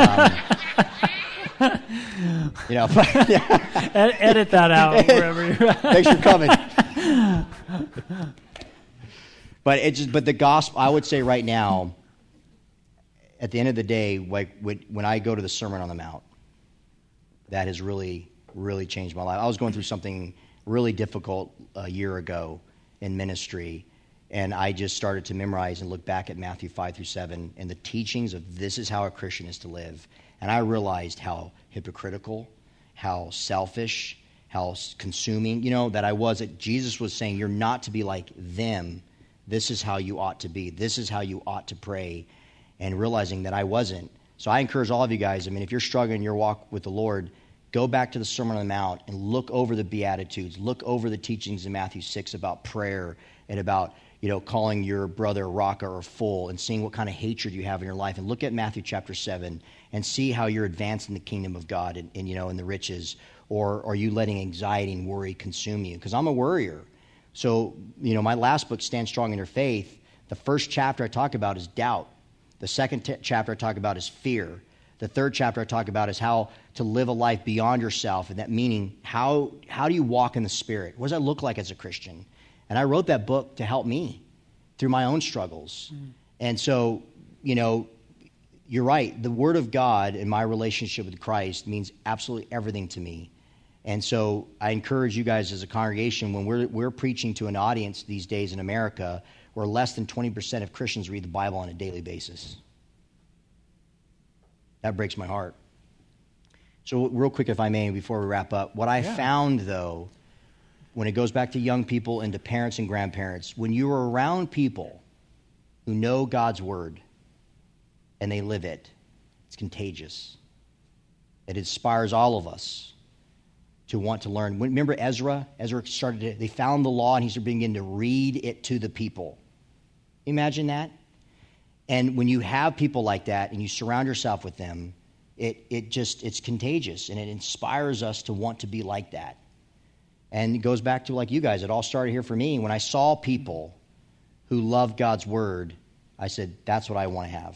Edit that out wherever you're at. Thanks for coming. But the gospel, I would say right now, at the end of the day, like when I go to the Sermon on the Mount, that has really, really changed my life. I was going through something really difficult a year ago in ministry, and I just started to memorize and look back at Matthew 5-7 and the teachings of this is how a Christian is to live. And I realized how hypocritical, how selfish, how consuming, that I was. That Jesus was saying, you're not to be like them. This is how you ought to be. This is how you ought to pray. And realizing that I wasn't. So I encourage all of you guys, if you're struggling in your walk with the Lord, go back to the Sermon on the Mount and look over the Beatitudes. Look over the teachings in Matthew 6 about prayer and about, calling your brother a rocker or fool and seeing what kind of hatred you have in your life. And look at Matthew chapter 7 and see how you're advancing the kingdom of God and in the riches. Or are you letting anxiety and worry consume you? Because I'm a worrier. So, my last book, Stand Strong in Your Faith, the first chapter I talk about is doubt. The second chapter I talk about is fear. The third chapter I talk about is how to live a life beyond yourself, and that meaning how do you walk in the Spirit? What does that look like as a Christian? And I wrote that book to help me through my own struggles. And so, you're right. The Word of God and my relationship with Christ means absolutely everything to me. And so I encourage you guys as a congregation, when we're preaching to an audience these days in America, where less than 20% of Christians read the Bible on a daily basis. That breaks my heart. So real quick, if I may, before we wrap up, what I found, though, when it goes back to young people and to parents and grandparents, when you are around people who know God's Word and they live it, it's contagious. It inspires all of us to want to learn. Remember Ezra? Ezra they found the law and he started beginning to read it to the people. Imagine that. And when you have people like that and you surround yourself with them, it's contagious and it inspires us to want to be like that. And it goes back to like you guys. It all started here for me. When I saw people who loved God's Word, I said, that's what I want to have.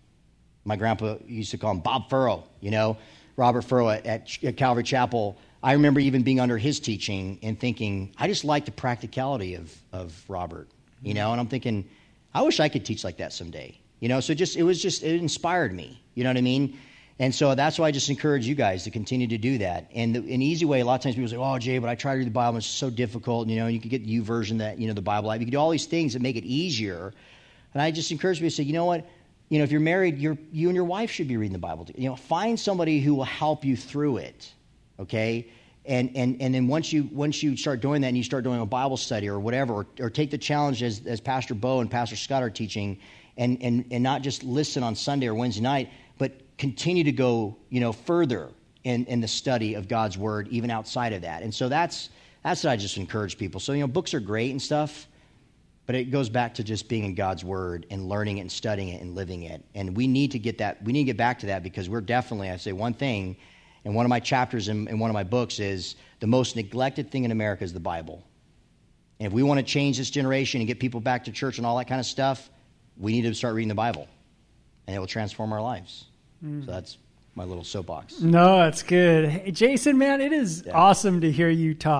My grandpa used to call him Bob Furrow, Robert Furrow at Calvary Chapel. I remember even being under his teaching and thinking, I just like the practicality of Robert, and I'm thinking, I wish I could teach like that someday, so it inspired me, you know what I mean? And so that's why I just encourage you guys to continue to do that. And an easy way, a lot of times people say, oh, Jay, but I try to read the Bible, it's so difficult, you can get the YouVersion that, the Bible app. You can do all these things that make it easier. And I just encourage people to say, you know what? If you're married, you and your wife should be reading the Bible. Find somebody who will help you through it, okay? And then once you start doing that and you start doing a Bible study or whatever, or take the challenge as Pastor Bo and Pastor Scott are teaching, and not just listen on Sunday or Wednesday night, but continue to go further in the study of God's Word, even outside of that. And so that's what I just encourage people. So books are great and stuff, but it goes back to just being in God's Word and learning it and studying it and living it. And we need to get that. We need to get back to that because we're definitely, I say one thing. And one of my chapters in one of my books is the most neglected thing in America is the Bible. And if we want to change this generation and get people back to church and all that kind of stuff, we need to start reading the Bible. And it will transform our lives. So that's my little soapbox. No, that's good. Hey, Jason, man, it is awesome to hear you talk.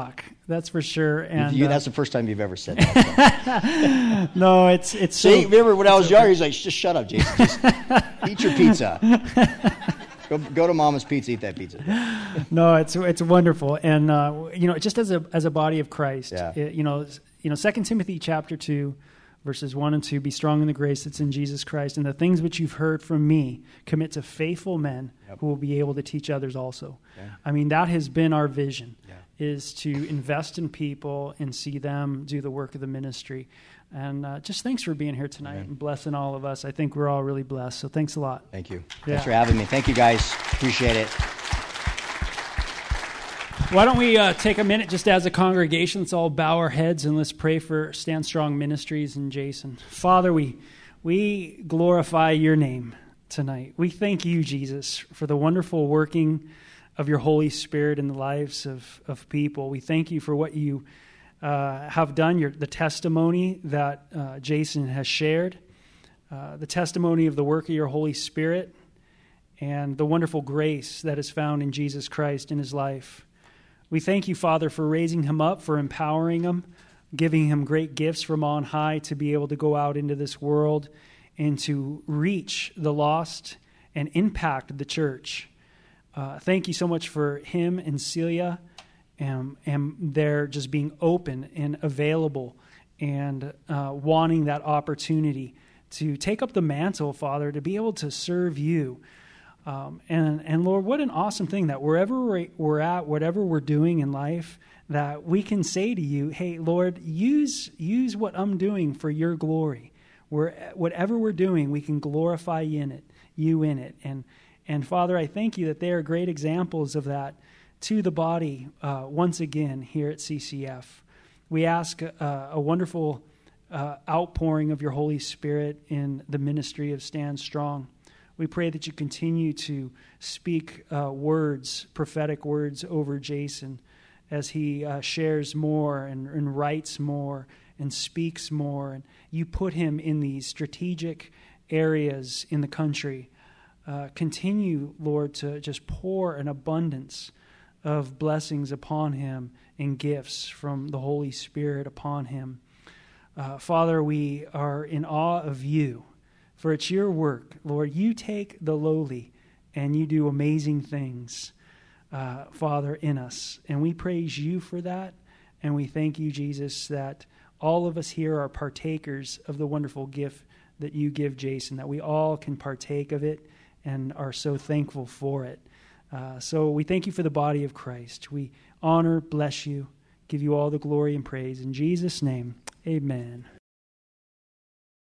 That's for sure. And that's the first time you've ever said that. So. No, it's See, remember when I was younger, he's like, just shut up, Jason. Just eat your pizza. Go to Mama's Pizza, eat that pizza. No, it's wonderful. And, just as a body of Christ, 2 Timothy chapter 2, verses 1 and 2, be strong in the grace that's in Jesus Christ, and the things which you've heard from me, commit to faithful men who will be able to teach others also. Yeah. I mean, that has been our vision, is to invest in people and see them do the work of the ministry. And just thanks for being here tonight and blessing all of us. I think we're all really blessed, so thanks a lot. Thank you. Thanks for having me. Thank you, guys. Appreciate it. Why don't we take a minute just as a congregation, let's all bow our heads and let's pray for Stand Strong Ministries and Jason. Father, we glorify your name tonight. We thank you, Jesus, for the wonderful working of your Holy Spirit in the lives of people. We thank you for what you have done, the testimony that Jason has shared, the testimony of the work of your Holy Spirit, and the wonderful grace that is found in Jesus Christ in his life. We thank you, Father, for raising him up, for empowering him, giving him great gifts from on high to be able to go out into this world and to reach the lost and impact the church. Thank you so much for him and Celia and they're just being open and available and wanting that opportunity to take up the mantle, Father, to be able to serve you. And Lord, what an awesome thing that wherever we're at, whatever we're doing in life, that we can say to you, hey, Lord, use what I'm doing for your glory. Whatever we're doing, we can glorify you in it. And Father, I thank you that they are great examples of that to the body once again here at CCF. We ask a wonderful outpouring of your Holy Spirit in the ministry of Stand Strong. We pray that you continue to speak words, prophetic words over Jason as he shares more and writes more and speaks more. And you put him in these strategic areas in the country. Continue, Lord, to just pour an abundance of blessings upon him and gifts from the Holy Spirit upon him. Father, we are in awe of you. For it's your work, Lord. You take the lowly and you do amazing things, Father, in us. And we praise you for that. And we thank you, Jesus, that all of us here are partakers of the wonderful gift that you give Jason, that we all can partake of it and are so thankful for it. So we thank you for the body of Christ. We honor, bless you, give you all the glory and praise. In Jesus' name, amen.